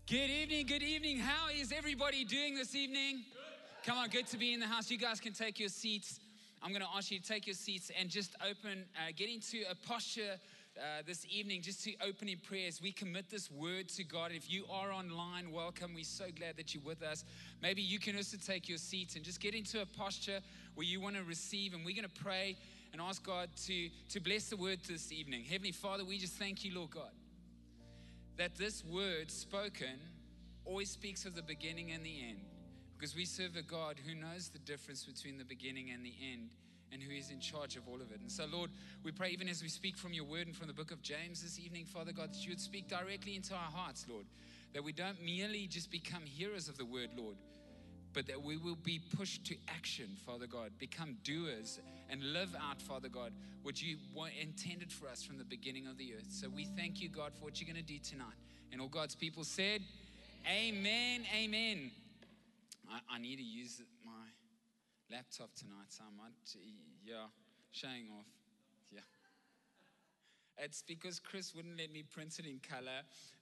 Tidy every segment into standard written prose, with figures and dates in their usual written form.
Good evening. How is everybody doing this evening? Good. Come on, good to be in the house. You guys can take your seats. I'm going to ask you to take your seats and just get into a posture this evening, just to open in prayer as we commit this word to God. If you are online, welcome. We're so glad that you're with us. Maybe you can also take your seats and just get into a posture where you want to receive, and we're going to pray and ask God to bless the word this evening. Heavenly Father, we just thank you, Lord God, that this word spoken always speaks of the beginning and the end, because we serve a God who knows the difference between the beginning and the end, and who is in charge of all of it. And so, Lord, we pray even as we speak from your word and from the book of James this evening, Father God, that you would speak directly into our hearts, Lord, that we don't merely just become hearers of the word, Lord, but that we will be pushed to action, Father God, become doers and live out, Father God, what you intended for us from the beginning of the earth. So we thank you, God, for what you're going to do tonight. And all God's people said, amen, amen. I need to use my laptop tonight, so I might, showing off, yeah. It's because Chris wouldn't let me print it in color.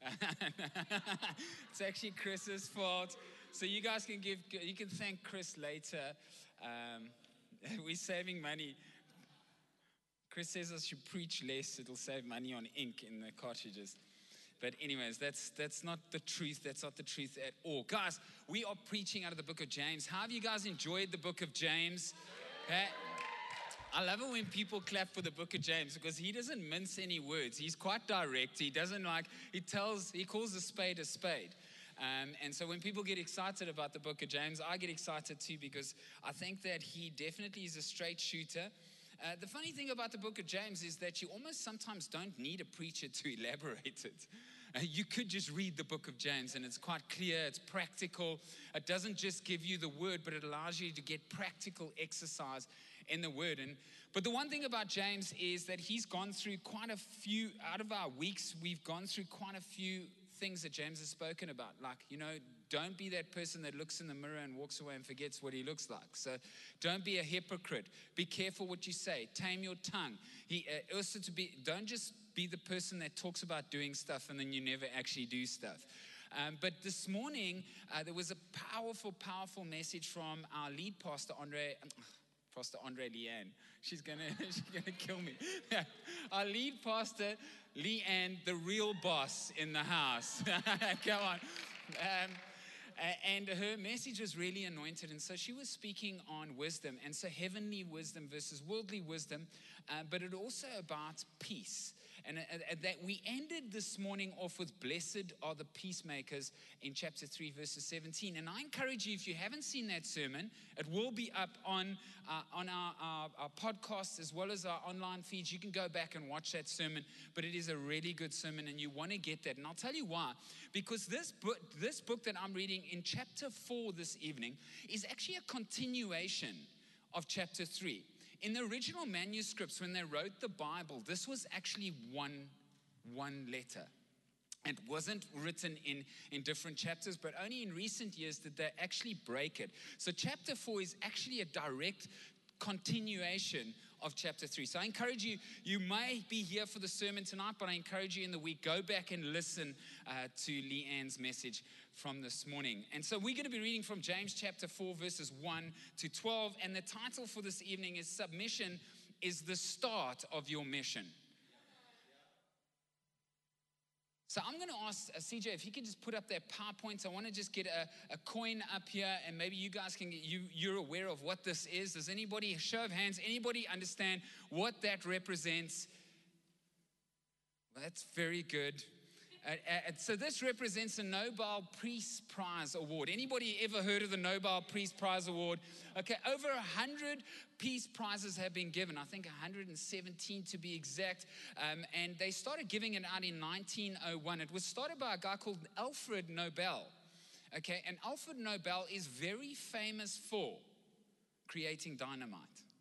It's actually Chris's fault. So you guys can thank Chris later. We're saving money. Chris says I should preach less. It'll save money on ink in the cartridges. But anyways, that's not the truth. That's not the truth at all. Guys, we are preaching out of the book of James. How have you guys enjoyed the book of James? Okay. I love it when people clap for the book of James, because he doesn't mince any words. He's quite direct. He doesn't he calls a spade a spade. And so when people get excited about the book of James, I get excited too, because I think that he definitely is a straight shooter. The funny thing about the book of James is that you almost sometimes don't need a preacher to elaborate it. You could just read the book of James and it's quite clear, it's practical. It doesn't just give you the word, but it allows you to get practical exercise in the word. But the one thing about James is that he's gone through quite a few, out of our weeks, we've gone through quite a few things that James has spoken about. Like, don't be that person that looks in the mirror and walks away and forgets what he looks like. So don't be a hypocrite. Be careful what you say. Tame your tongue. Don't just be the person that talks about doing stuff and then you never actually do stuff. But this morning, there was a powerful message from our lead pastor, Pastor Andre Leanne. She's gonna kill me. Our lead pastor, Leanne, the real boss in the house. Come on. And her message was really anointed. And so she was speaking on wisdom. And so heavenly wisdom versus worldly wisdom. But it also about peace. And that we ended this morning off with blessed are the peacemakers in chapter 3 verses 17. And I encourage you, if you haven't seen that sermon, it will be up on our podcast as well as our online feeds. You can go back and watch that sermon, but it is a really good sermon and you want to get that. And I'll tell you why. Because this book that I'm reading in chapter 4 this evening is actually a continuation of chapter 3. In the original manuscripts, when they wrote the Bible, this was actually one letter. It wasn't written in different chapters, but only in recent years did they actually break it. So chapter 4 is actually a direct continuation of chapter 3. So I encourage you, you may be here for the sermon tonight, but I encourage you in the week, go back and listen to Leanne's message from this morning. And so we're going to be reading from James chapter 4 verses 1 to 12. And the title for this evening is Submission is the Start of Your Mission. So I'm going to ask CJ if he could just put up that PowerPoint. I want to just get a coin up here, and maybe you guys can you're aware of what this is. Does anybody, show of hands, anybody understand what that represents? Well, that's very good. So this represents a Nobel Peace Prize Award. Anybody ever heard of the Nobel Peace Prize Award? Okay, over 100 peace prizes have been given. I think 117 to be exact. And they started giving it out in 1901. It was started by a guy called Alfred Nobel. Okay, and Alfred Nobel is very famous for creating dynamite.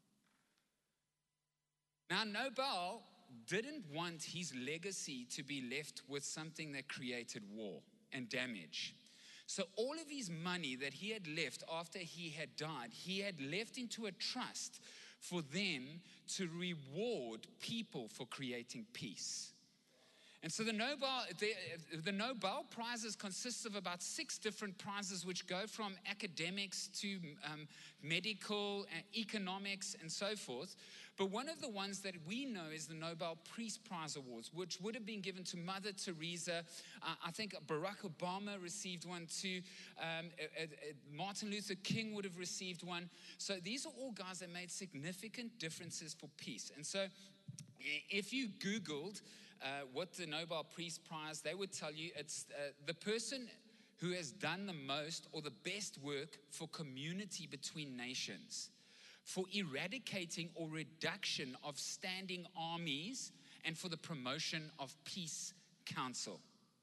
Now, Nobel didn't want his legacy to be left with something that created war and damage. So all of his money that he had left after he had died, he had left into a trust for them to reward people for creating peace. And so the Nobel Prizes consists of about 6 different prizes, which go from academics to medical, economics, and so forth. But one of the ones that we know is the Nobel Peace Prize Awards, which would have been given to Mother Teresa. I think Barack Obama received one too. Martin Luther King would have received one. So these are all guys that made significant differences for peace. And so if you Googled what the Nobel Peace Prize, they would tell you it's the person who has done the most or the best work for community between nations, for eradicating or reduction of standing armies, and for the promotion of peace council.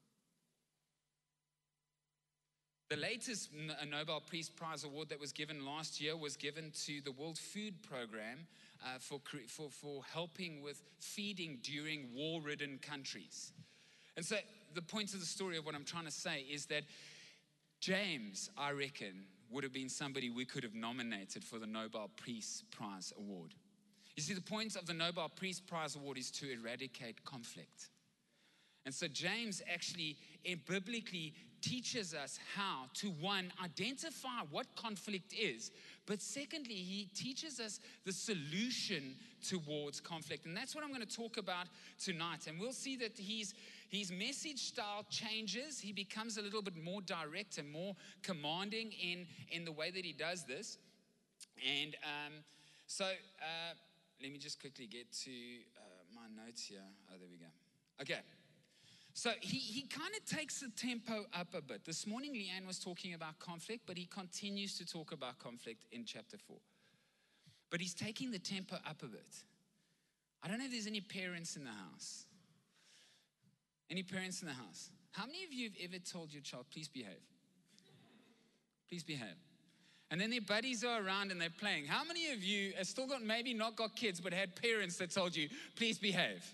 The latest Nobel Peace Prize award that was given last year was given to the World Food Program for helping with feeding during war-ridden countries. And so the point of the story of what I'm trying to say is that James, I reckon, would have been somebody we could have nominated for the Nobel Peace Prize Award. You see, the point of the Nobel Peace Prize Award is to eradicate conflict. And so James actually biblically teaches us how to, one, identify what conflict is, but secondly, he teaches us the solution towards conflict. And that's what I'm going to talk about tonight. And we'll see that his message style changes. He becomes a little bit more direct and more commanding in the way that he does this. And let me just quickly get to my notes here. Oh, there we go. Okay. So he kind of takes the tempo up a bit. This morning, Leanne was talking about conflict, but he continues to talk about conflict in chapter 4. But he's taking the tempo up a bit. I don't know if there's any parents in the house. Any parents in the house? How many of you have ever told your child, please behave? Please behave. And then their buddies are around and they're playing. How many of you have still got, maybe not got kids, but had parents that told you, please behave?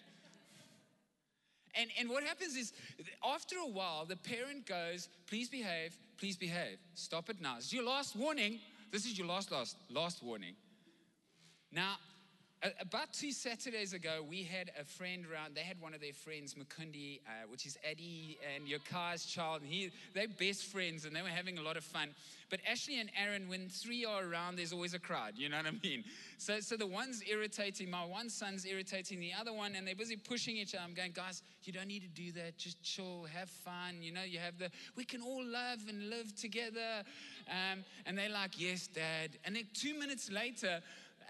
And what happens is, after a while, the parent goes, please behave, stop it now. This is your last warning. This is your last warning. Now, about 2 Saturdays ago, we had a friend around. They had one of their friends, Mukundi, which is Eddie and Yokai's child. And they're best friends, and they were having a lot of fun. But Ashley and Aaron, when 3 are around, there's always a crowd. You know what I mean? So the one's irritating. My one son's irritating the other one, and they're busy pushing each other. I'm going, guys, you don't need to do that. Just chill, have fun. You know, we can all love and live together. And they're like, yes, Dad. And then 2 minutes later,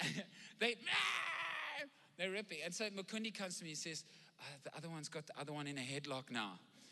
they're ripping. And so Mukundi comes to me and says, the other one's got the other one in a headlock now.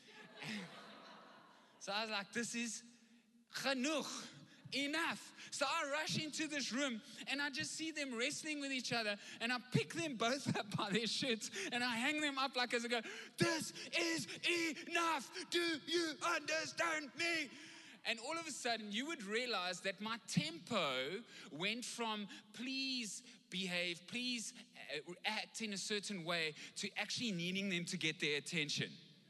So I was like, this is genoeg, enough. So I rush into this room and I just see them wrestling with each other, and I pick them both up by their shirts and I hang them up like as I go, this is enough. Do you understand me? And all of a sudden, you would realize that my tempo went from please behave, please act in a certain way, to actually needing them to get their attention.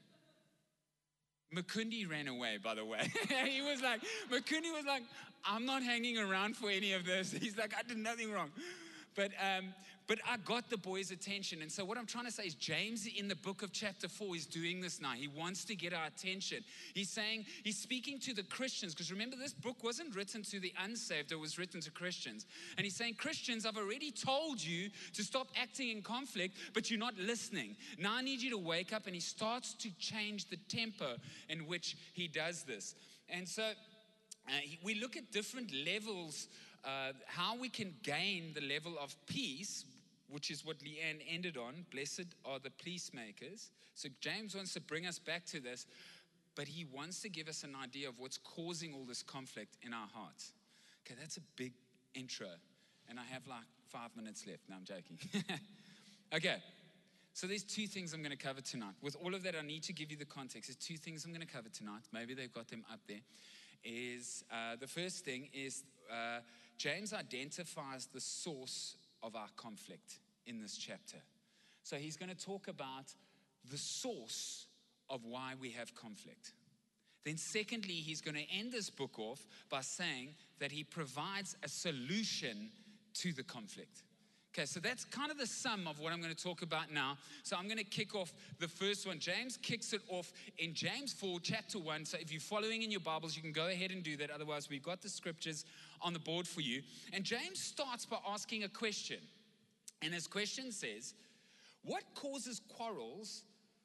Mukundi ran away, by the way. Mukundi was like, I'm not hanging around for any of this. He's like, I did nothing wrong. But I got the boys' attention. And so what I'm trying to say is James in the book of chapter 4 is doing this now. He wants to get our attention. He's speaking to the Christians, because remember, this book wasn't written to the unsaved, it was written to Christians. And he's saying, Christians, I've already told you to stop acting in conflict, but you're not listening. Now I need you to wake up. And he starts to change the tempo in which he does this. And so we look at different levels, how we can gain the level of peace, which is what Leanne ended on. Blessed are the peacemakers. So James wants to bring us back to this, but he wants to give us an idea of what's causing all this conflict in our hearts. Okay, that's a big intro, and I have like 5 minutes left. No, I'm joking. Okay, so there's 2 things I'm going to cover tonight. With all of that, I need to give you the context. There's 2 things I'm going to cover tonight. Maybe they've got them up there. The first thing is James identifies the source of our conflict in this chapter. So he's going to talk about the source of why we have conflict. Then secondly, he's going to end this book off by saying that he provides a solution to the conflict. Okay, so that's kind of the sum of what I'm going to talk about now. So I'm going to kick off the first one. James kicks it off in James 4, chapter 1. So if you're following in your Bibles, you can go ahead and do that. Otherwise, we've got the scriptures on the board for you. And James starts by asking a question. And his question says, what causes quarrels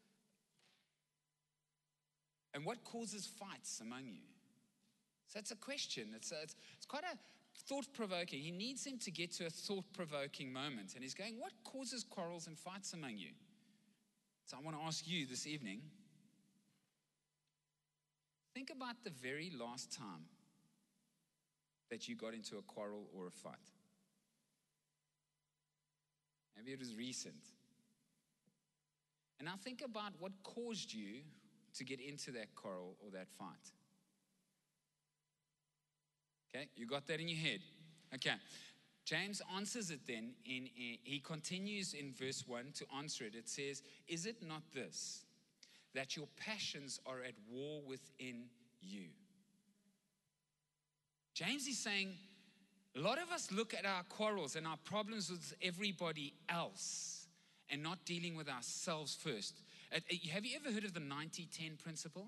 and what causes fights among you? So it's a question. It's quite a thought-provoking. He needs him to get to a thought-provoking moment. And he's going, what causes quarrels and fights among you? So I want to ask you this evening, think about the very last time that you got into a quarrel or a fight. Maybe it was recent. And now think about what caused you to get into that quarrel or that fight. Okay, you got that in your head. Okay, James answers it then. He continues in verse 1 to answer it. It says, is it not this, that your passions are at war within you? James is saying, a lot of us look at our quarrels and our problems with everybody else and not dealing with ourselves first. Have you ever heard of the 90-10 principle?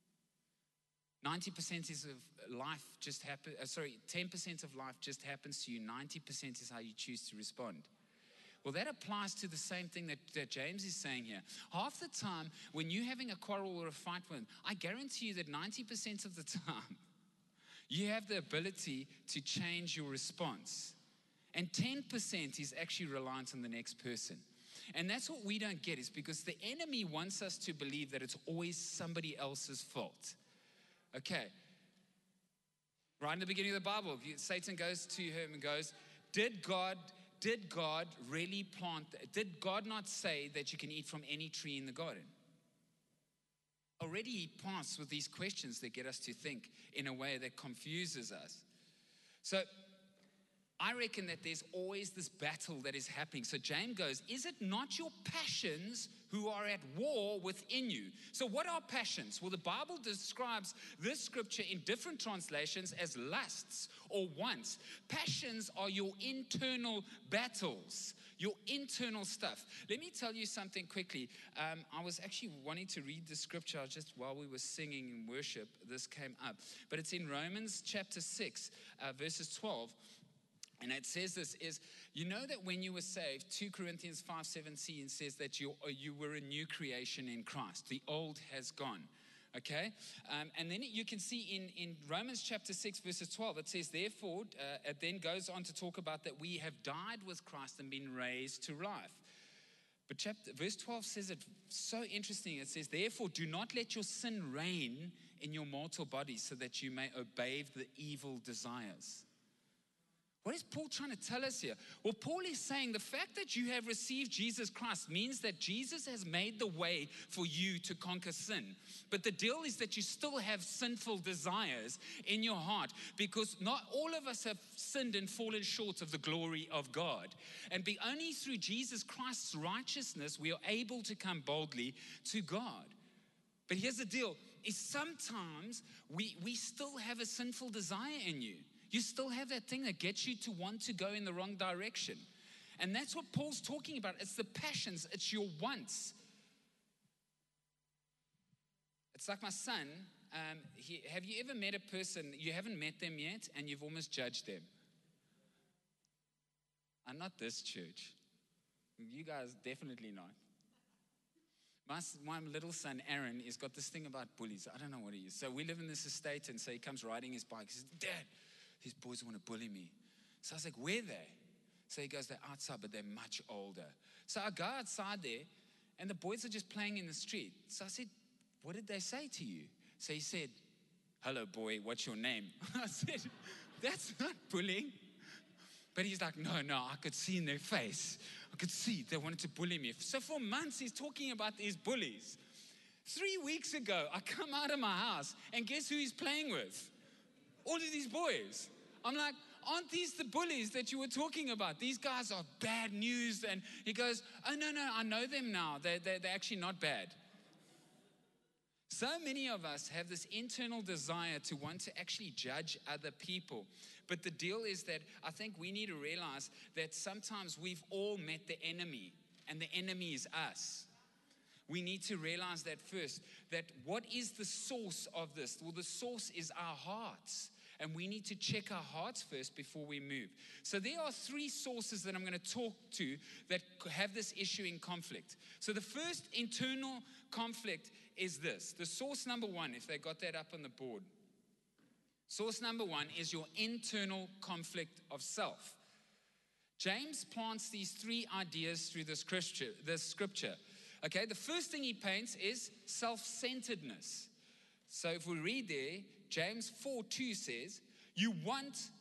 90% is of life just happen. 10% of life just happens to you. 90% is how you choose to respond. Well, that applies to the same thing that James is saying here. Half the time, when you're having a quarrel or a fight with him, I guarantee you that 90% of the time, you have the ability to change your response. And 10% is actually reliant on the next person. And that's what we don't get, is because the enemy wants us to believe that it's always somebody else's fault. Okay, right in the beginning of the Bible, Satan goes to him and goes, did God really plant, did God not say that you can eat from any tree in the garden? Already he passed with these questions that get us to think in a way that confuses us. So I reckon that there's always this battle that is happening. So James goes, is it not your passions who are at war within you? So what are passions? Well, the Bible describes this scripture in different translations as lusts or wants. Passions are your internal battles, your internal stuff. Let me tell you something quickly. I was actually wanting to read the scripture just while we were singing in worship. This came up. But it's in Romans chapter 6, verses 12. And it says this is, you know that when you were saved, 2 Corinthians 5:17 says that you were a new creation in Christ. The old has gone. Okay? And then you can see in Romans chapter 6, verses 12, it says, therefore, it then goes on to talk about that we have died with Christ and been raised to life. But verse 12 says it so interesting. It says, therefore, do not let your sin reign in your mortal body so that you may obey the evil desires. What is Paul trying to tell us here? Well, Paul is saying the fact that you have received Jesus Christ means that Jesus has made the way for you to conquer sin. But the deal is that you still have sinful desires in your heart, because not all of us have sinned and fallen short of the glory of God. And only through Jesus Christ's righteousness we are able to come boldly to God. But here's the deal, is sometimes we still have a sinful desire in you. You still have that thing that gets you to want to go in the wrong direction. And that's what Paul's talking about. It's the passions, it's your wants. It's like my son. Have you ever met a person, you haven't met them yet, and you've almost judged them? Not this church. You guys, definitely not. My little son, Aaron, has got this thing about bullies. I don't know what he is. So we live in this estate, and so he comes riding his bike. He says, Dad, these boys want to bully me. So I was like, where are they? So he goes, they're outside, but they're much older. So I go outside there, and the boys are just playing in the street. So I said, what did they say to you? So he said, hello, boy, what's your name? I said, that's not bullying. But he's like, no, I could see in their face. I could see they wanted to bully me. So for months, he's talking about these bullies. 3 weeks ago, I come out of my house, and guess who he's playing with? All of these boys. I'm like, aren't these the bullies that you were talking about? These guys are bad news. And he goes, oh, no, I know them now. They're actually not bad. So many of us have this internal desire to want to actually judge other people. But the deal is that I think we need to realize that sometimes we've all met the enemy, and the enemy is us. We need to realize that first, that what is the source of this? Well, the source is our hearts. And we need to check our hearts first before we move. So there are three sources that I'm going to talk to that have this issue in conflict. So the first internal conflict is this. The source number one, if they got that up on the board. Source number one is your internal conflict of self. James plants these three ideas through the scripture. Okay, the first thing he paints is self-centeredness. So if we read there, James 4:2 says, you want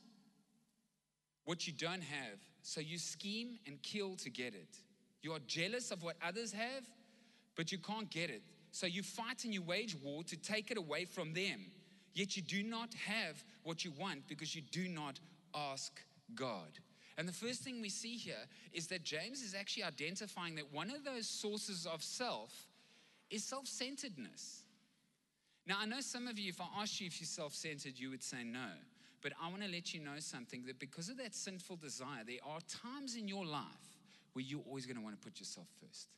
what you don't have, so you scheme and kill to get it. You are jealous of what others have, but you can't get it. So you fight and you wage war to take it away from them. Yet you do not have what you want because you do not ask God. And the first thing we see here is that James is actually identifying that one of those sources of self is self-centeredness. Now, I know some of you, if I asked you if you're self-centered, you would say no. But I want to let you know something, that because of that sinful desire, there are times in your life where you're always going to want to put yourself first.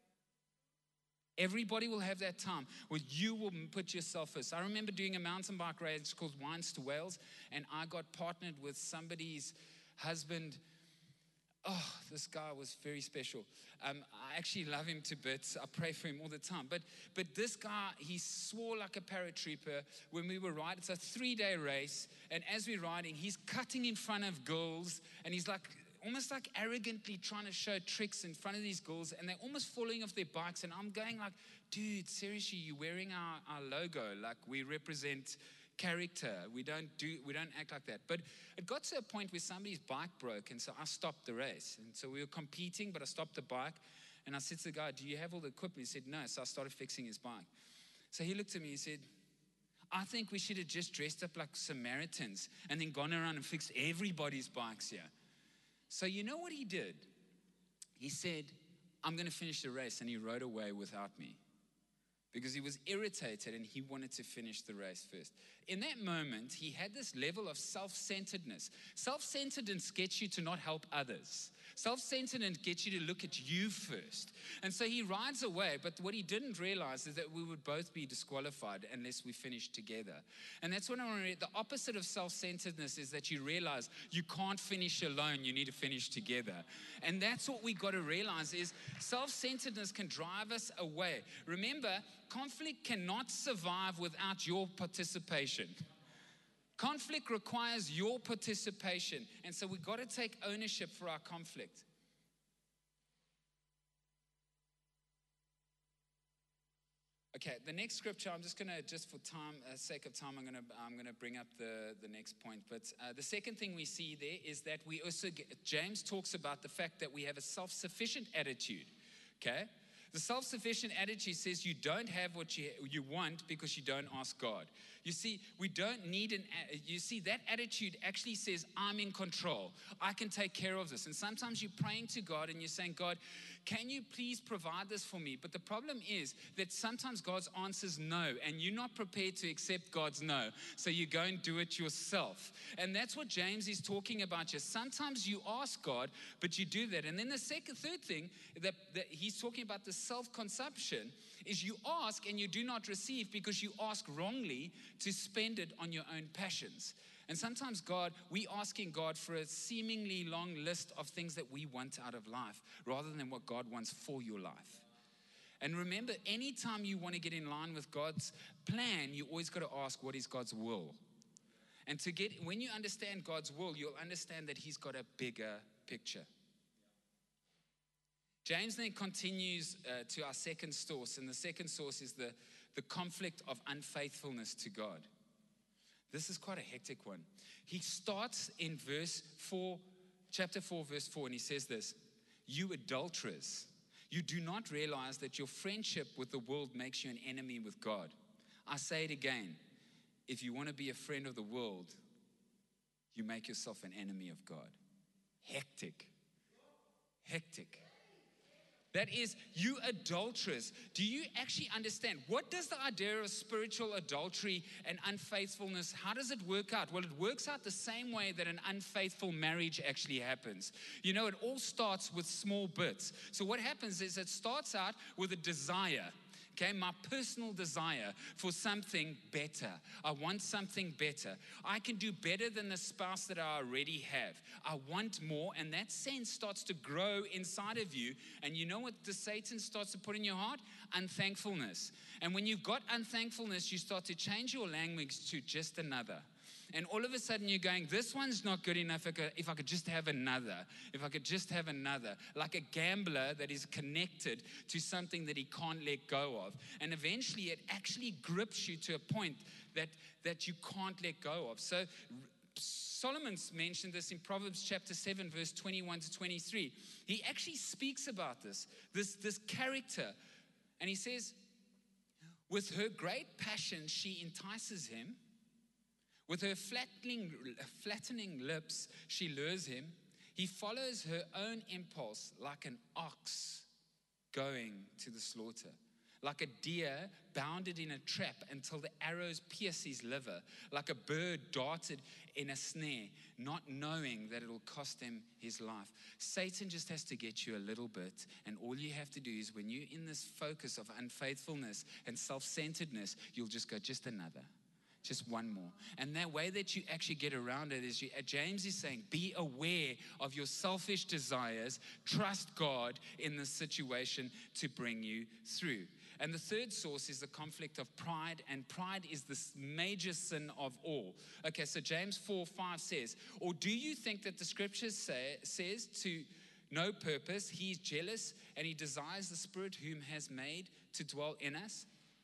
Everybody will have that time where you will put yourself first. I remember doing a mountain bike race called Wines to Wales, and I got partnered with somebody's husband. Oh, this guy was very special. I actually love him to bits. I pray for him all the time. But this guy, he swore like a paratrooper when we were riding. It's a 3-day race. And as we're riding, he's cutting in front of girls. And he's like, almost like arrogantly trying to show tricks in front of these girls. And they're almost falling off their bikes. And I'm going like, dude, seriously, you're wearing our logo. Like, we represent character. We don't act like that. But it got to a point where somebody's bike broke, and so I stopped the race. And so we were competing, but I stopped the bike, and I said to the guy, do you have all the equipment? He said, no. So I started fixing his bike. So he looked at me and said, I think we should have just dressed up like Samaritans and then gone around and fixed everybody's bikes here. So you know what he did? He said, I'm going to finish the race, and he rode away without me. Because he was irritated and he wanted to finish the race first. In that moment, he had this level of self-centeredness. Self-centeredness gets you to not help others. Self-centeredness gets you to look at you first. And so he rides away, but what he didn't realize is that we would both be disqualified unless we finished together. And that's what I want to read. The opposite of self-centeredness is that you realize you can't finish alone, you need to finish together. And that's what we got to realize is self-centeredness can drive us away. Remember, conflict cannot survive without your participation. Conflict requires your participation. And so we've got to take ownership for our conflict. Okay, the next scripture, I'm just going to, just for time, sake of time, I'm going to bring up the next point. But the second thing we see there is that we also James talks about the fact that we have a self-sufficient attitude. Okay? The self-sufficient attitude says you don't have what you want because you don't ask God. You see, we don't need you see, that attitude actually says, I'm in control. I can take care of this. And sometimes you're praying to God and you're saying, God, can you please provide this for me? But the problem is that sometimes God's answer is no, and you're not prepared to accept God's no. So you go and do it yourself. And that's what James is talking about here. Sometimes you ask God, but you do that. And then the third thing that he's talking about, the self-consumption, is you ask and you do not receive because you ask wrongly to spend it on your own passions. And sometimes we asking God for a seemingly long list of things that we want out of life rather than what God wants for your life. And remember, anytime you want to get in line with God's plan, you always got to ask, what is God's will? And when you understand God's will, you'll understand that He's got a bigger picture. James then continues to our second source, and the second source is the conflict of unfaithfulness to God. This is quite a hectic one. He starts in chapter 4, verse 4, and he says this, you adulterers, you do not realize that your friendship with the world makes you an enemy with God. I say it again, if you want to be a friend of the world, you make yourself an enemy of God. Hectic. That is, you adulterers. Do you actually understand? What does the idea of spiritual adultery and unfaithfulness, how does it work out? Well, it works out the same way that an unfaithful marriage actually happens. You know, it all starts with small bits. So what happens is it starts out with a desire. Okay, my personal desire for something better. I want something better. I can do better than the spouse that I already have. I want more, and that sense starts to grow inside of you. And you know what the Satan starts to put in your heart? Unthankfulness. And when you've got unthankfulness, you start to change your language to just another. And all of a sudden you're going, this one's not good enough if I could just have another. If I could just have another. Like a gambler that is connected to something that he can't let go of. And eventually it actually grips you to a point that you can't let go of. So Solomon's mentioned this in Proverbs chapter 7, verse 21 to 23. He actually speaks about this character. And he says, with her great passion, she entices him. With her flattening lips, she lures him. He follows her own impulse like an ox going to the slaughter. Like a deer bounded in a trap until the arrows pierce his liver. Like a bird darted in a snare, not knowing that it will cost him his life. Satan just has to get you a little bit. And all you have to do is when you're in this focus of unfaithfulness and self-centeredness, you'll just go, just another. Just one more. And that way that you actually get around it is, James is saying, be aware of your selfish desires. Trust God in this situation to bring you through. And the third source is the conflict of pride. And pride is the major sin of all. Okay, so James 4:5 says, or do you think that the scriptures says to no purpose, he is jealous and he desires the Spirit whom has made to dwell in us?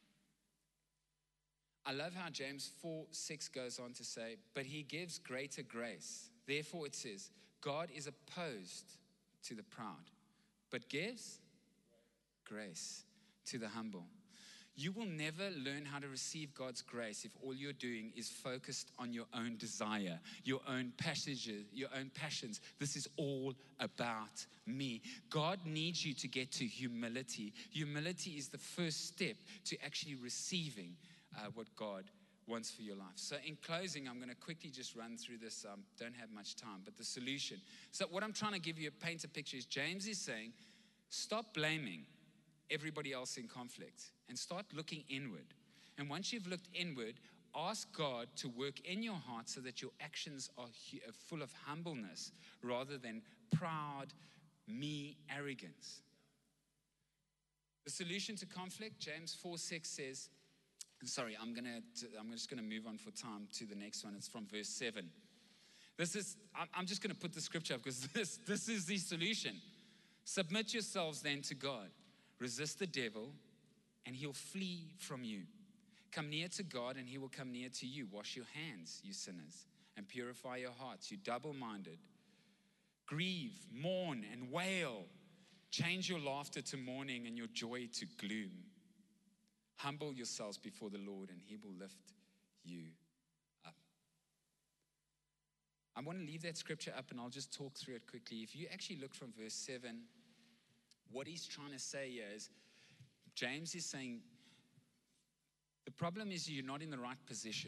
I love how James 4:6 goes on to say, but he gives greater grace. Therefore it says, God is opposed to the proud, but gives grace to the humble. You will never learn how to receive God's grace if all you're doing is focused on your own desire, your own passions. This is all about me. God needs you to get to humility. Humility is the first step to actually receiving what God wants for your life. So in closing, I'm going to quickly just run through this. Don't have much time, but the solution. So what I'm trying to give you, paint a picture, is James is saying, stop blaming everybody else in conflict and start looking inward. And once you've looked inward, ask God to work in your heart so that your actions are full of humbleness rather than proud, me arrogance. The solution to conflict, James 4:6 says, sorry, I'm just going to move on for time to the next one. It's from verse 7. I'm just going to put the scripture up because this is the solution. Submit yourselves then to God. Resist the devil and he'll flee from you. Come near to God and he will come near to you. Wash your hands, you sinners, and purify your hearts, you double-minded. Grieve, mourn, and wail. Change your laughter to mourning and your joy to gloom. Humble yourselves before the Lord and he will lift you up. I want to leave that scripture up and I'll just talk through it quickly. If you actually look from verse 7, what he's trying to say here is, James is saying, the problem is you're not in the right position.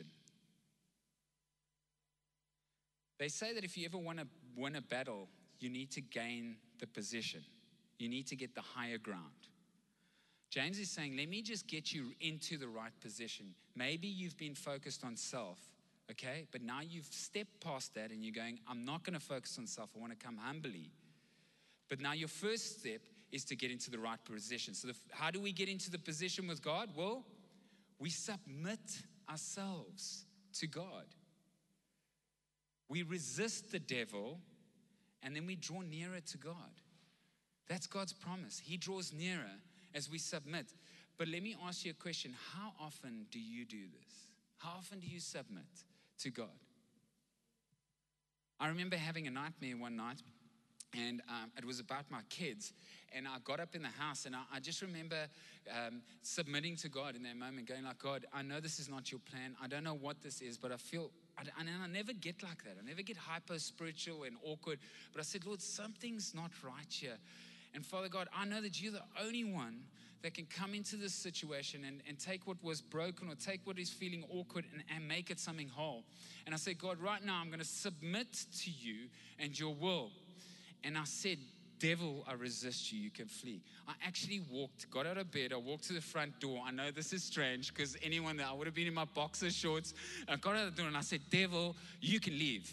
They say that if you ever want to win a battle, you need to gain the position. You need to get the higher ground. James is saying, let me just get you into the right position. Maybe you've been focused on self, okay? But now you've stepped past that and you're going, I'm not going to focus on self. I want to come humbly. But now your first step is to get into the right position. So how do we get into the position with God? Well, we submit ourselves to God. We resist the devil and then we draw nearer to God. That's God's promise. He draws nearer as we submit. But let me ask you a question. How often do you do this? How often do you submit to God? I remember having a nightmare one night, and it was about my kids. And I got up in the house, and I just remember submitting to God in that moment, going like, God, I know this is not your plan. I don't know what this is, but I feel, and I never get like that. I never get hyper-spiritual and awkward. But I said, Lord, something's not right here. And Father God, I know that you're the only one that can come into this situation and take what was broken or take what is feeling awkward and make it something whole. And I said, God, right now I'm going to submit to you and your will. And I said, devil, I resist you, you can flee. I actually got out of bed, I walked to the front door. I know this is strange because anyone that I would have been in my boxer shorts. I got out of the door and I said, devil, you can leave.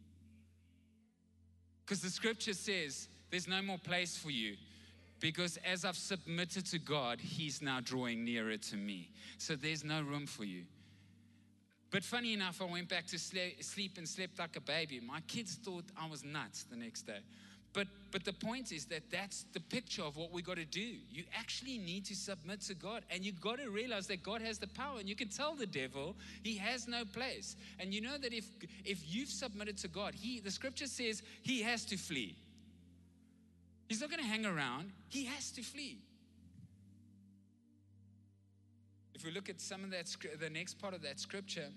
Because the scripture says there's no more place for you. Because as I've submitted to God, he's now drawing nearer to me. So there's no room for you. But funny enough, I went back to sleep and slept like a baby. My kids thought I was nuts the next day. But the point is that that's the picture of what we got to do. You actually need to submit to God. And you got to realize that God has the power. And you can tell the devil he has no place. And you know that if you've submitted to God, the scripture says he has to flee. He's not going to hang around. He has to flee. If we look at some of that, the next part of that scripture,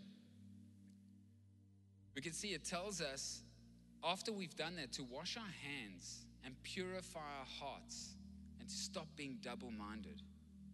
we can see it tells us, after we've done that, to wash our hands and purify our hearts and to stop being double-minded.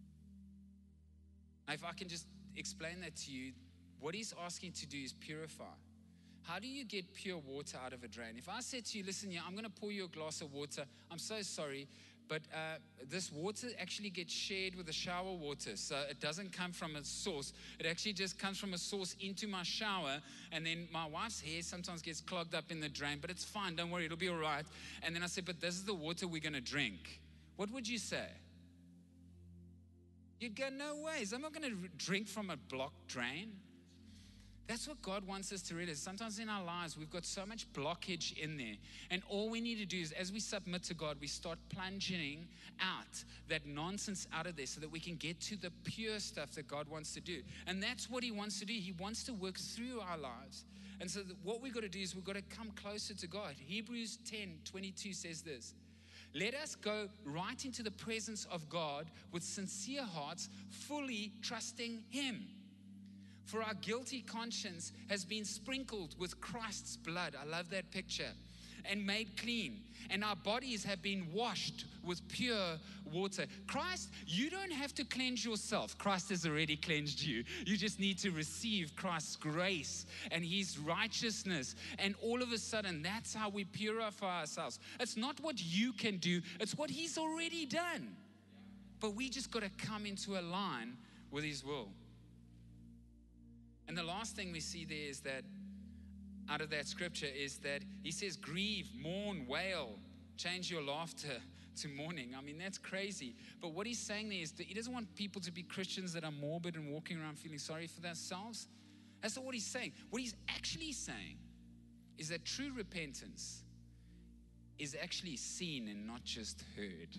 Now, if I can just explain that to you, what he's asking to do is purify. How do you get pure water out of a drain? If I said to you, listen, I'm going to pour you a glass of water. I'm so sorry, but this water actually gets shared with the shower water. So it doesn't come from a source. It actually just comes from a source into my shower. And then my wife's hair sometimes gets clogged up in the drain, but it's fine. Don't worry, it'll be all right. And then I said, but this is the water we're going to drink. What would you say? You'd go, no ways. I'm not going to drink from a blocked drain. That's what God wants us to realize. Sometimes in our lives, we've got so much blockage in there. And all we need to do is, as we submit to God, we start plunging out that nonsense out of there so that we can get to the pure stuff that God wants to do. And that's what he wants to do. He wants to work through our lives. And so what we've got to do is we've got to come closer to God. Hebrews 10:22 says this. Let us go right into the presence of God with sincere hearts, fully trusting him. For our guilty conscience has been sprinkled with Christ's blood. I love that picture. And made clean. And our bodies have been washed with pure water. Christ, you don't have to cleanse yourself. Christ has already cleansed you. You just need to receive Christ's grace and his righteousness. And all of a sudden, that's how we purify ourselves. It's not what you can do. It's what he's already done. But we just got to come into a line with his will. And the last thing we see there is that, out of that scripture, is that he says, grieve, mourn, wail, change your laughter to mourning. I mean, that's crazy. But what he's saying there is that he doesn't want people to be Christians that are morbid and walking around feeling sorry for themselves. That's not what he's saying. What he's actually saying is that true repentance is actually seen and not just heard.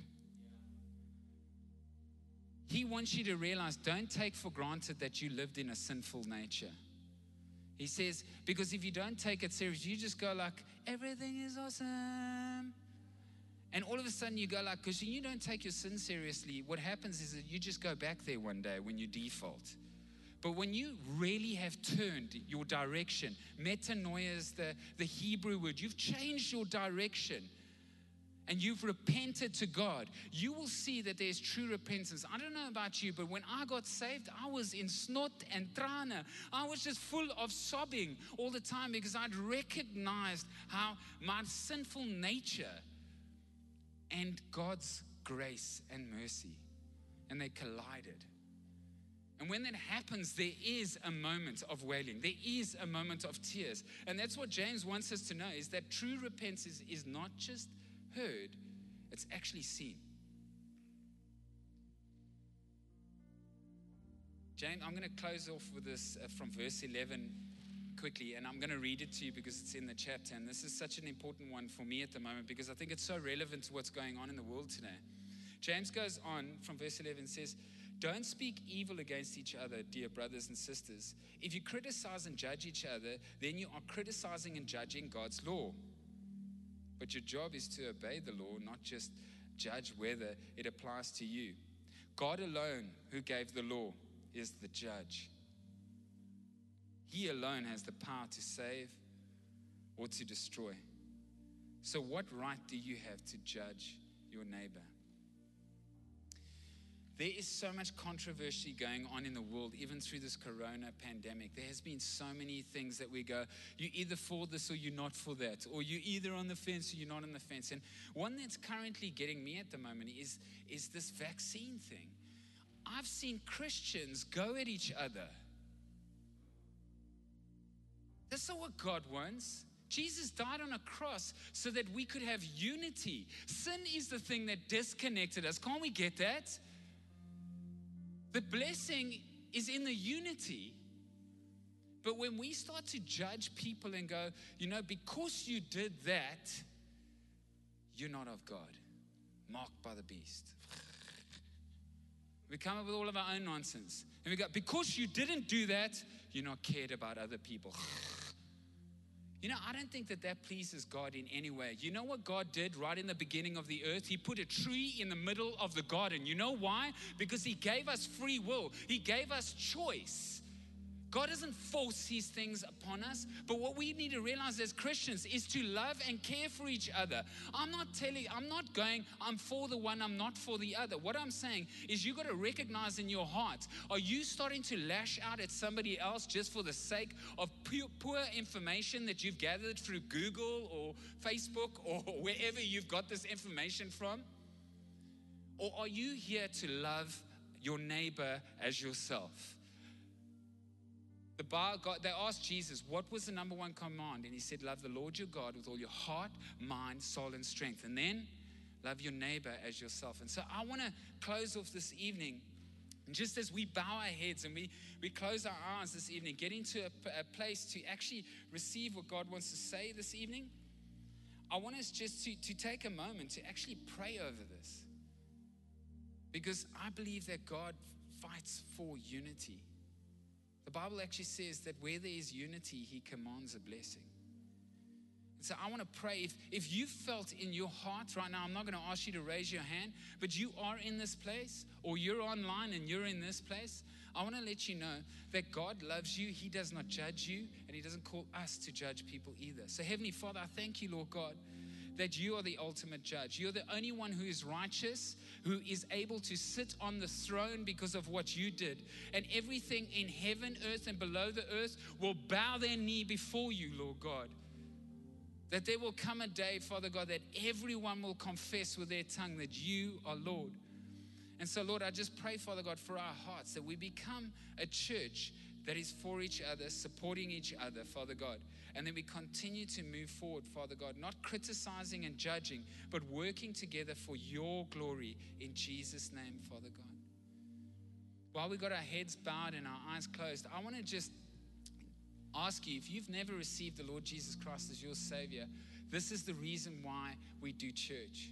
He wants you to realize, don't take for granted that you lived in a sinful nature. He says, because if you don't take it serious, you just go like, everything is awesome. And all of a sudden you go like, because you don't take your sin seriously, what happens is that you just go back there one day when you default. But when you really have turned your direction, metanoia is the Hebrew word, you've changed your direction. And you've repented to God, you will see that there's true repentance. I don't know about you, but when I got saved, I was in snot and trane. I was just full of sobbing all the time because I'd recognized how my sinful nature and God's grace and mercy, and they collided. And when that happens, there is a moment of wailing. There is a moment of tears. And that's what James wants us to know, is that true repentance is not just heard, it's actually seen. James, I'm going to close off with this from verse 11 quickly, and I'm going to read it to you because it's in the chapter, and this is such an important one for me at the moment because I think it's so relevant to what's going on in the world today. James goes on from verse 11 and says, don't speak evil against each other, dear brothers and sisters. If you criticize and judge each other, then you are criticizing and judging God's law. But your job is to obey the law, not just judge whether it applies to you. God alone, who gave the law, is the judge. He alone has the power to save or to destroy. So what right do you have to judge your neighbor. There is so much controversy going on in the world, even through this corona pandemic. There has been so many things that we go, you're either for this or you're not for that, or you're either on the fence or you're not on the fence. And one that's currently getting me at the moment is this vaccine thing. I've seen Christians go at each other. That's not what God wants. Jesus died on a cross so that we could have unity. Sin is the thing that disconnected us. Can't we get that? The blessing is in the unity. But when we start to judge people and go, because you did that, you're not of God, marked by the beast. We come up with all of our own nonsense. And we go, because you didn't do that, you're not cared about other people. I don't think that pleases God in any way. You know what God did right in the beginning of the earth? He put a tree in the middle of the garden. You know why? Because He gave us free will. He gave us choice. God doesn't force His things upon us, but what we need to realize as Christians is to love and care for each other. I'm not going, I'm for the one, I'm not for the other. What I'm saying is you got to recognize in your heart, are you starting to lash out at somebody else just for the sake of poor information that you've gathered through Google or Facebook or wherever you've got this information from? Or are you here to love your neighbor as yourself? They asked Jesus, what was the number one command? And He said, love the Lord your God with all your heart, mind, soul, and strength. And then love your neighbor as yourself. And so I want to close off this evening. And just as we bow our heads and we close our eyes this evening, get into a place to actually receive what God wants to say this evening, I want us just to take a moment to actually pray over this. Because I believe that God fights for unity. The Bible actually says that where there is unity, He commands a blessing. And so I want to pray, if you felt in your heart right now, I'm not going to ask you to raise your hand, but you are in this place, or you're online and you're in this place, I want to let you know that God loves you. He does not judge you, and He doesn't call us to judge people either. So Heavenly Father, I thank you, Lord God, that you are the ultimate judge. You're the only one who is righteous, who is able to sit on the throne because of what you did. And everything in heaven, earth, and below the earth will bow their knee before you, Lord God. That there will come a day, Father God, that everyone will confess with their tongue that you are Lord. And so, Lord, I just pray, Father God, for our hearts, that we become a church that is for each other, supporting each other, Father God. And then we continue to move forward, Father God, not criticizing and judging, but working together for your glory in Jesus' name, Father God. While we got our heads bowed and our eyes closed, I want to just ask you, if you've never received the Lord Jesus Christ as your Savior, this is the reason why we do church,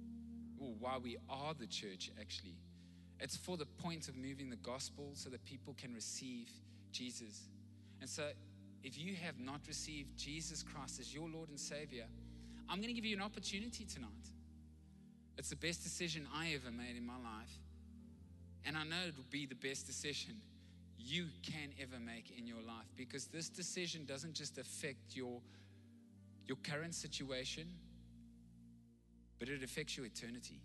or why we are the church, actually. It's for the point of moving the gospel so that people can receive Jesus. And so if you have not received Jesus Christ as your Lord and Savior, I'm going to give you an opportunity tonight. It's the best decision I ever made in my life. And I know it will be the best decision you can ever make in your life, because this decision doesn't just affect your current situation, but it affects your eternity.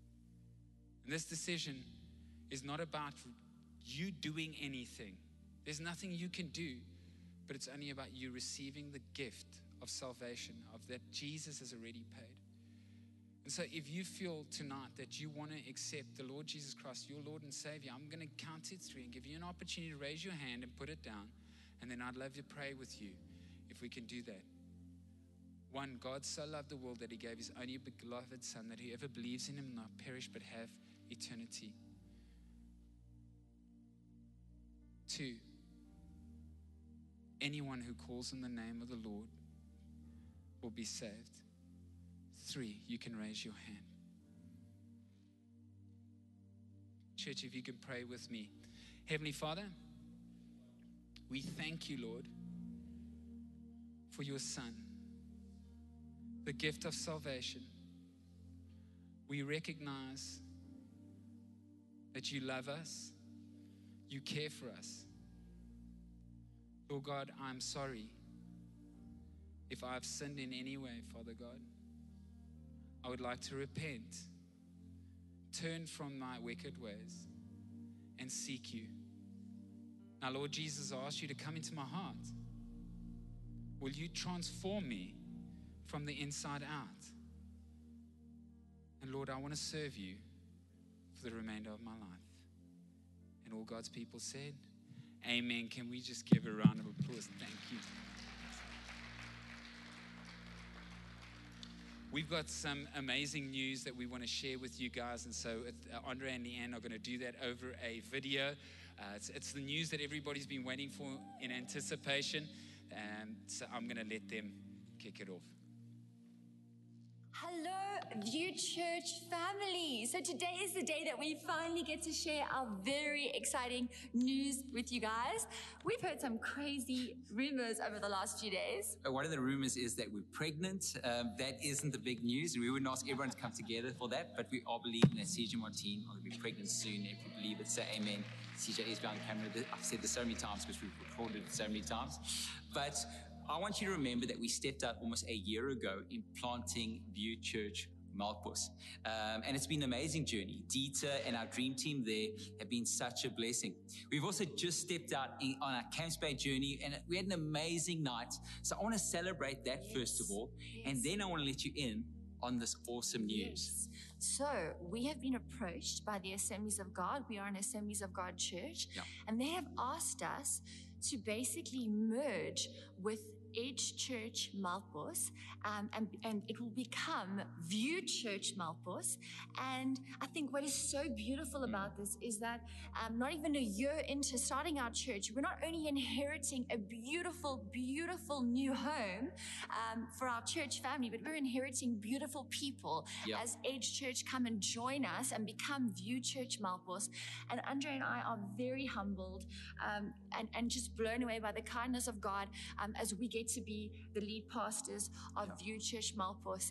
And this decision is not about you doing anything. There's nothing you can do, but it's only about you receiving the gift of salvation, of that Jesus has already paid. And so if you feel tonight that you want to accept the Lord Jesus Christ, your Lord and Savior, I'm going to count it 3 and give you an opportunity to raise your hand and put it down. And then I'd love to pray with you if we can do that. 1, God so loved the world that He gave His only beloved Son, that whoever believes in Him not perish but have eternity. 2, anyone who calls on the name of the Lord will be saved. 3, you can raise your hand. Church, if you can pray with me. Heavenly Father, we thank you, Lord, for your Son, the gift of salvation. We recognize that you love us, you care for us. Lord God, I'm sorry if I've sinned in any way, Father God. I would like to repent, turn from my wicked ways, and seek you. Now, Lord Jesus, I ask you to come into my heart. Will you transform me from the inside out? And Lord, I want to serve you for the remainder of my life. And all God's people said, amen. Can we just give a round of applause? Thank you. We've got some amazing news that we want to share with you guys. And so Andre and Leanne are going to do that over a video. It's the news that everybody's been waiting for in anticipation. And so I'm going to let them kick it off. Hello, View Church family. So today is the day that we finally get to share our very exciting news with you guys. We've heard some crazy rumors over the last few days. One of the rumors is that we're pregnant. That isn't the big news. We wouldn't ask everyone to come together for that, but we are believing that CJ Martin will be pregnant soon. If you believe it, say amen. CJ is behind the camera. I've said this so many times because we've recorded it so many times. But I want you to remember that we stepped out almost a year ago in planting View Church Melkbos. And it's been an amazing journey. Dieter and our dream team there have been such a blessing. We've also just stepped out on our Camps Bay journey, and we had an amazing night. So I want to celebrate that first of all, and then I want to let you in on this awesome news. So we have been approached by the Assemblies of God. We are an Assemblies of God church, and they have asked us to basically merge with Edge Church Melkbos, and it will become View Church Melkbos. And I think what is so beautiful about this is that not even a year into starting our church, we're not only inheriting a beautiful, beautiful new home for our church family, but we're inheriting beautiful people as Edge Church come and join us and become View Church Melkbos. And Andre and I are very humbled and just blown away by the kindness of God as we get to be the lead pastors of View Church Melkbos,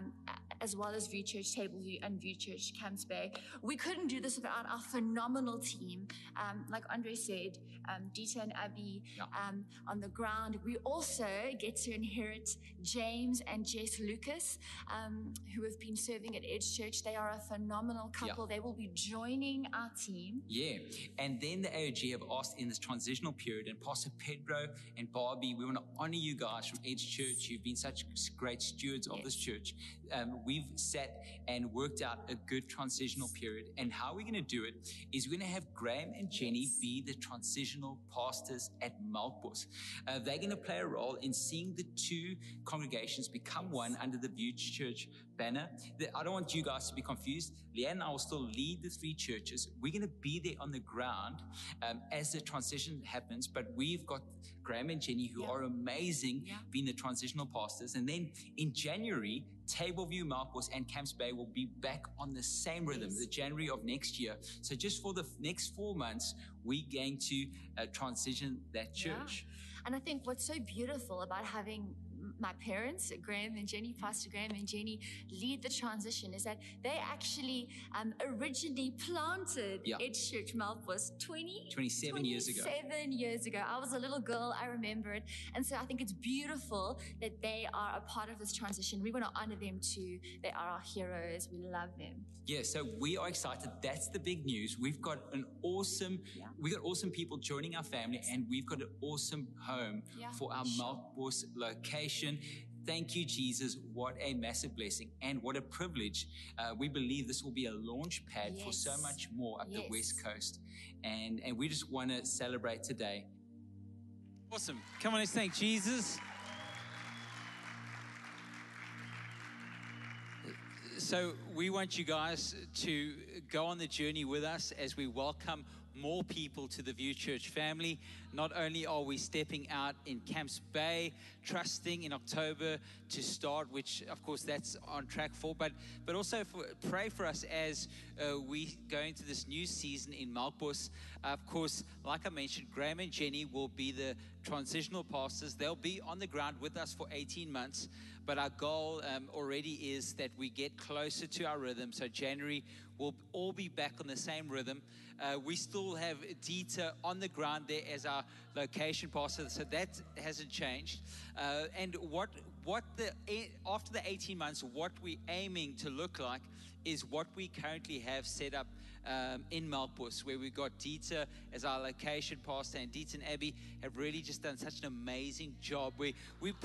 as well as View Church Tableview and View Church Camps Bay. We couldn't do this without our phenomenal team. Like Andre said, Dieter and Abby on the ground. We also get to inherit James and Jess Lucas, who have been serving at Edge Church. They are a phenomenal couple. They will be joining our team. Yeah, and then the AOG have asked in this transitional period, and Pastor Pedro and Barbie, we want to honor you guys from Edge Church. You've been such great stewards of this church. We've sat and worked out a good transitional period, and how we're going to do it is we're going to have Graham and Jenny be the transitional pastors at Melkbos. They're going to play a role in seeing the two congregations become one under the View Church banner. I don't want you guys to be confused. Leanne and I will still lead the three churches. We're going to be there on the ground as the transition happens, but we've got Graham and Jenny, who are amazing, being the transitional pastors. And then in January, Tableview, Melkbos, and Camps Bay will be back on the same rhythm, the January of next year. So just for the next 4 months, we're going to transition that church. And I think what's so beautiful about having my parents, Graham and Jenny, Pastor Graham and Jenny, lead the transition is that they actually originally planted Edge Church Melkbos 27 years ago. 27 years ago. I was a little girl, I remember it. And so I think it's beautiful that they are a part of this transition. We want to honor them too. They are our heroes. We love them. Yeah, so we are excited. That's the big news. We've got awesome people joining our family, and we've got an awesome home for our Melkbos location. Thank you, Jesus. What a massive blessing and what a privilege. We believe this will be a launch pad for so much more up the West Coast. And we just want to celebrate today. Awesome. Come on, let's thank Jesus. So we want you guys to go on the journey with us as we welcome more people to the View Church family. Not only are we stepping out in Camps Bay, trusting in October to start, which of course that's on track for, but also pray for us as we go into this new season in Melkbos. Of course, like I mentioned, Graham and Jenny will be the transitional pastors. They'll be on the ground with us for 18 months. But our goal already is that we get closer to our rhythm. So January, we'll all be back on the same rhythm. We still have Dieter on the ground there as our location pastor, so that hasn't changed. And after the 18 months, what we're aiming to look like is what we currently have set up in Melkbos, where we've got Dieter as our location pastor, and Dieter and Abby have really just done such an amazing job. We're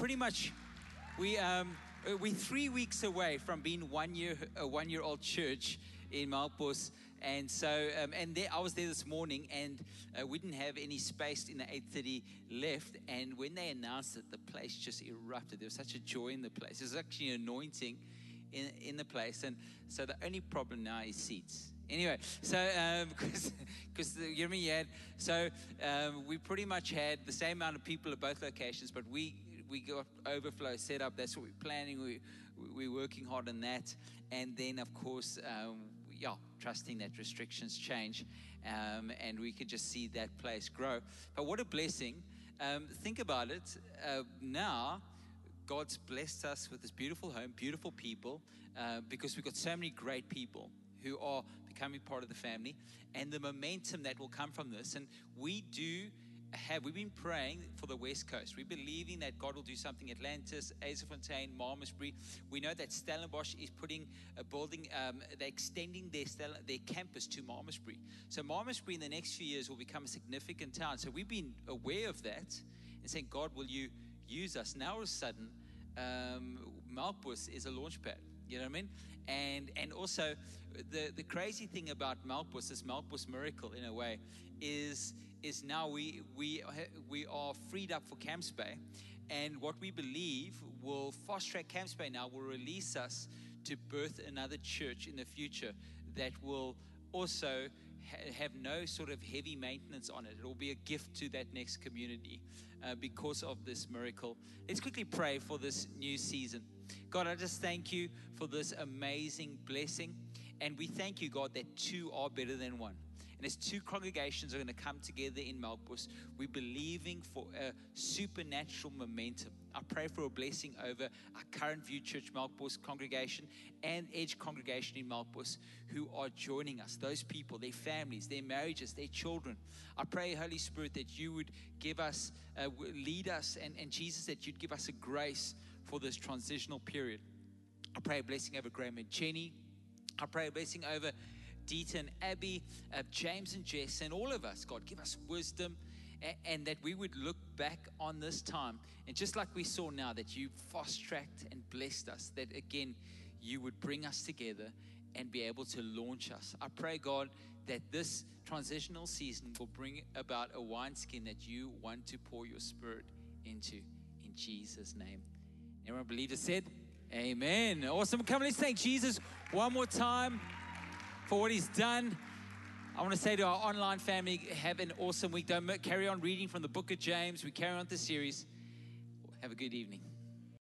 3 weeks away from being a one-year-old church in Melkbos. And so, I was there this morning, and we didn't have any space in the 8:30 left. And when they announced it, the place just erupted. There was such a joy in the place. There's actually an anointing in the place. And so the only problem now is seats. Anyway, so because we pretty much had the same amount of people at both locations, but we got overflow set up. That's what we're planning. We're working hard on that, and then of course, trusting that restrictions change, and we could just see that place grow. But what a blessing! Think about it. Now, God's blessed us with this beautiful home, beautiful people, because we've got so many great people who are becoming part of the family, and the momentum that will come from this. And we've been praying for the West Coast. We're believing that God will do something. Atlantis, Azersfontein, Malmesbury. We know that Stellenbosch is putting a building, they're extending their campus to Malmesbury. So Malmesbury in the next few years will become a significant town. So we've been aware of that and saying, God, will you use us? Now all of a sudden, Melkbos is a launch pad. You know what I mean? And also, the crazy thing about Melkbos, this Melkbos miracle in a way, is now we are freed up for Camps Bay, and what we believe will fast track Camps Bay now will release us to birth another church in the future that will also have no sort of heavy maintenance on it. It will be a gift to that next community because of this miracle. Let's quickly pray for this new season. God, I just thank you for this amazing blessing, and we thank you, God, that two are better than one. And as two congregations are going to come together in Melkbos, we're believing for a supernatural momentum. I pray for a blessing over our current View Church Melkbos congregation and Edge congregation in Melkbos who are joining us. Those people, their families, their marriages, their children. I pray, Holy Spirit, that you would give us, lead us, and Jesus, that you'd give us a grace for this transitional period. I pray a blessing over Graham and Jenny. I pray a blessing over Dieter and Abby, James and Jess, and all of us. God, give us wisdom, and that we would look back on this time, and just like we saw now, that you fast-tracked and blessed us, that again, you would bring us together and be able to launch us. I pray, God, that this transitional season will bring about a wineskin that you want to pour your Spirit into, in Jesus' name. Everyone believe it said? Amen. Awesome. Come on, let's thank Jesus one more time for what he's done. I want to say to our online family, have an awesome week. Don't carry on reading from the book of James. We carry on the series. Have a good evening.